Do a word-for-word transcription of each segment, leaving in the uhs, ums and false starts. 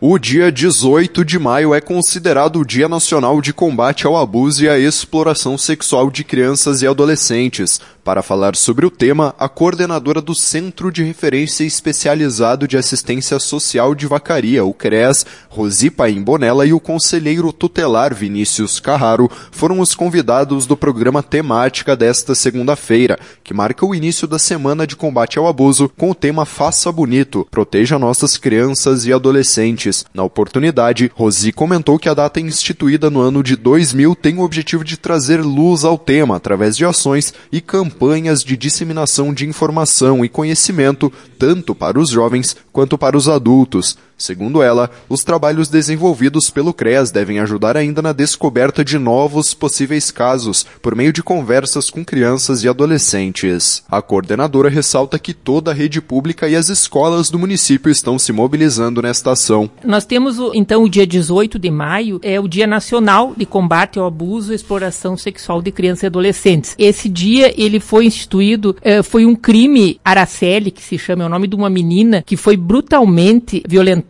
O dia dezoito de maio é considerado o Dia Nacional de Combate ao Abuso e à Exploração Sexual de Crianças e Adolescentes. Para falar sobre o tema, a coordenadora do Centro de Referência Especializado de Assistência Social de Vacaria, o CREAS, Rosi Paim Bonella, e o conselheiro tutelar Vinícius Carraro foram os convidados do programa Temática desta segunda-feira, que marca o início da Semana de Combate ao Abuso com o tema Faça Bonito, proteja nossas crianças e adolescentes. Na oportunidade, Rosi comentou que a data instituída no ano de dois mil tem o objetivo de trazer luz ao tema através de ações e campanhas campanhas de disseminação de informação e conhecimento, tanto para os jovens quanto para os adultos. Segundo ela, os trabalhos desenvolvidos pelo CREAS devem ajudar ainda na descoberta de novos possíveis casos, por meio de conversas com crianças e adolescentes. A coordenadora ressalta que toda a rede pública e as escolas do município estão se mobilizando nesta ação. Nós temos, então, o dia dezoito de maio, é o Dia Nacional de Combate ao Abuso e Exploração Sexual de Crianças e Adolescentes. Esse dia, ele foi instituído, eh, foi um crime Araceli, que se chama, é o nome de uma menina, que foi brutalmente violentada,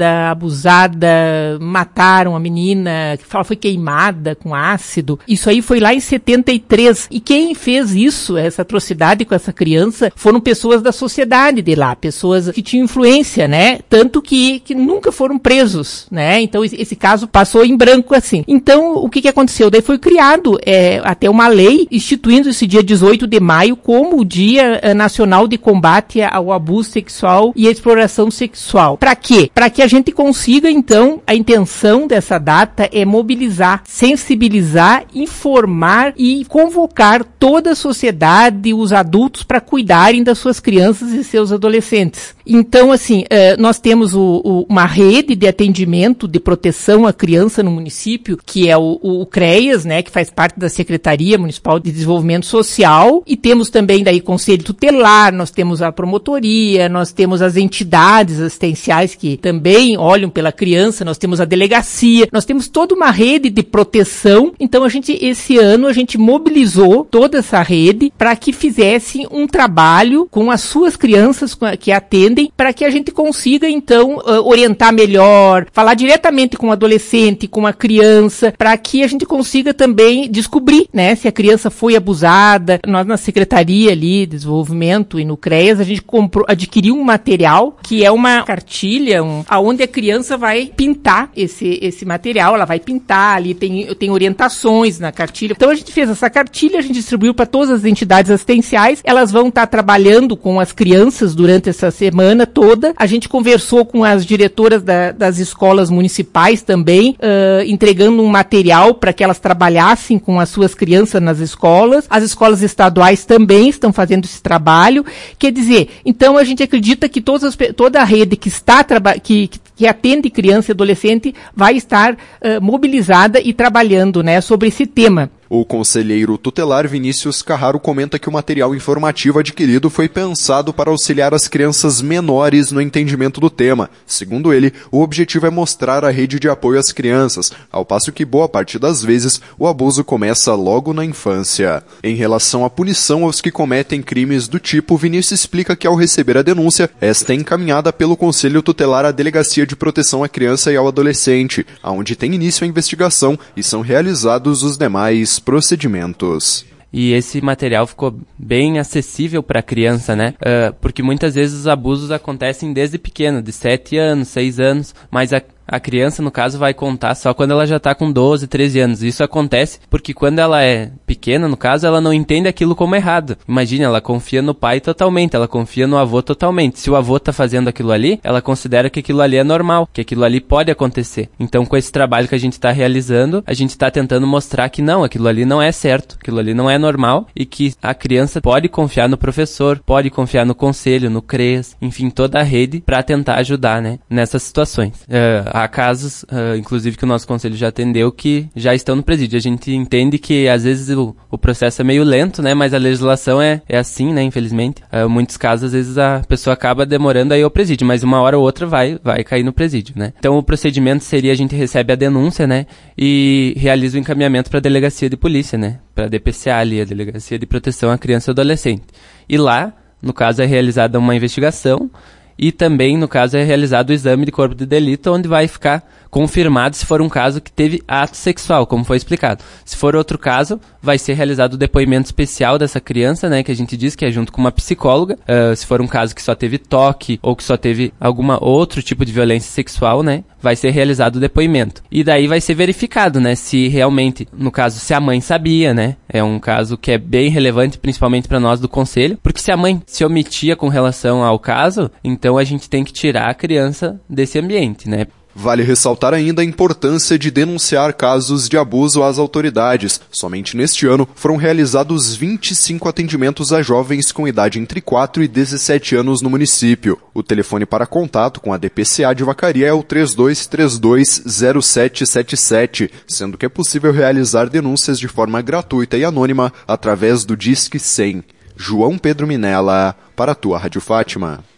abusada, mataram a menina, ela foi queimada com ácido. Isso aí foi lá em setenta e três. E quem fez isso, essa atrocidade com essa criança, foram pessoas da sociedade de lá, pessoas que tinham influência, né? Tanto que, que nunca foram presos, né? Então esse, esse caso passou em branco assim. Então o que que aconteceu? Daí foi criado é, até uma lei instituindo esse dia dezoito de maio como o Dia é, Nacional de Combate ao Abuso Sexual e à Exploração Sexual. Para quê? Para que a gente consiga, então, a intenção dessa data é mobilizar, sensibilizar, informar e convocar toda a sociedade, os adultos, para cuidarem das suas crianças e seus adolescentes. Então, assim, eh, nós temos o, o, uma rede de atendimento de proteção à criança no município, que é o, o CREAS, né, que faz parte da Secretaria Municipal de Desenvolvimento Social, e temos também daí Conselho Tutelar, nós temos a promotoria, nós temos as entidades assistenciais que também olham pela criança, nós temos a delegacia, nós temos toda uma rede de proteção. Então a gente, esse ano, a gente mobilizou toda essa rede para que fizesse um trabalho com as suas crianças que atendem, para que a gente consiga, então, orientar melhor, falar diretamente com o adolescente, com a criança, para que a gente consiga também descobrir, né, se a criança foi abusada. Nós, na Secretaria ali de Desenvolvimento e no CREAS, a gente comprou, adquiriu um material que é uma cartilha, um, aonde a criança vai pintar esse, esse material, ela vai pintar ali, tem, tem orientações na cartilha. Então a gente fez essa cartilha, a gente distribuiu para todas as entidades assistenciais, elas vão estar trabalhando com as crianças durante essa semana toda. A gente conversou com as diretoras da, das escolas municipais também, uh, entregando um material para que elas trabalhassem com as suas crianças nas escolas. As escolas estaduais também estão fazendo esse trabalho. Quer dizer, então a gente acredita que todas as, toda a rede que está traba- que, que, que atende criança e adolescente vai estar uh, mobilizada e trabalhando, né, sobre esse tema. O conselheiro tutelar Vinícius Carraro comenta que o material informativo adquirido foi pensado para auxiliar as crianças menores no entendimento do tema. Segundo ele, o objetivo é mostrar a rede de apoio às crianças, ao passo que boa parte das vezes o abuso começa logo na infância. Em relação à punição aos que cometem crimes do tipo, Vinícius explica que ao receber a denúncia, esta é encaminhada pelo Conselho Tutelar à Delegacia de Proteção à Criança e ao Adolescente, onde tem início a investigação e são realizados os demais procedimentos. E esse material ficou bem acessível para a criança, né? Uh, porque muitas vezes os abusos acontecem desde pequeno, de sete anos, seis anos, mas a A criança, no caso, vai contar só quando ela já está com doze, treze anos. Isso acontece porque quando ela é pequena, no caso, ela não entende aquilo como errado. Imagina, ela confia no pai totalmente, ela confia no avô totalmente. Se o avô está fazendo aquilo ali, ela considera que aquilo ali é normal, que aquilo ali pode acontecer. Então, com esse trabalho que a gente está realizando, a gente está tentando mostrar que não, aquilo ali não é certo, aquilo ali não é normal e que a criança pode confiar no professor, pode confiar no conselho, no CREAS, enfim, toda a rede para tentar ajudar, né, nessas situações. Uh, Há casos, uh, inclusive, que o nosso conselho já atendeu, que já estão no presídio. A gente entende que, às vezes, o, o processo é meio lento, né? Mas a legislação é, é assim, né? Infelizmente. Uh, muitos casos, às vezes, a pessoa acaba demorando a ir ao presídio, mas uma hora ou outra vai, vai cair no presídio, né? Então, o procedimento seria, a gente recebe a denúncia, né? E realiza o encaminhamento para a delegacia de polícia, né? Para a D P C A ali, a Delegacia de Proteção à Criança e Adolescente. E lá, no caso, é realizada uma investigação e também, no caso, é realizado o exame de corpo de delito, onde vai ficar confirmado se for um caso que teve ato sexual, como foi explicado. Se for outro caso, vai ser realizado o depoimento especial dessa criança, né, que a gente diz que é junto com uma psicóloga. Uh, se for um caso que só teve toque ou que só teve alguma outro tipo de violência sexual, né, vai ser realizado o depoimento. E daí vai ser verificado, né, se realmente, no caso, se a mãe sabia, né, é um caso que é bem relevante, principalmente para nós do conselho, porque se a mãe se omitia com relação ao caso, então a gente tem que tirar a criança desse ambiente, né. Vale ressaltar ainda a importância de denunciar casos de abuso às autoridades. Somente neste ano foram realizados vinte e cinco atendimentos a jovens com idade entre quatro e dezessete anos no município. O telefone para contato com a D P C A de Vacaria é o três dois três dois zero sete sete sete, sendo que é possível realizar denúncias de forma gratuita e anônima através do Disque cem. João Pedro Minella, para a tua Rádio Fátima.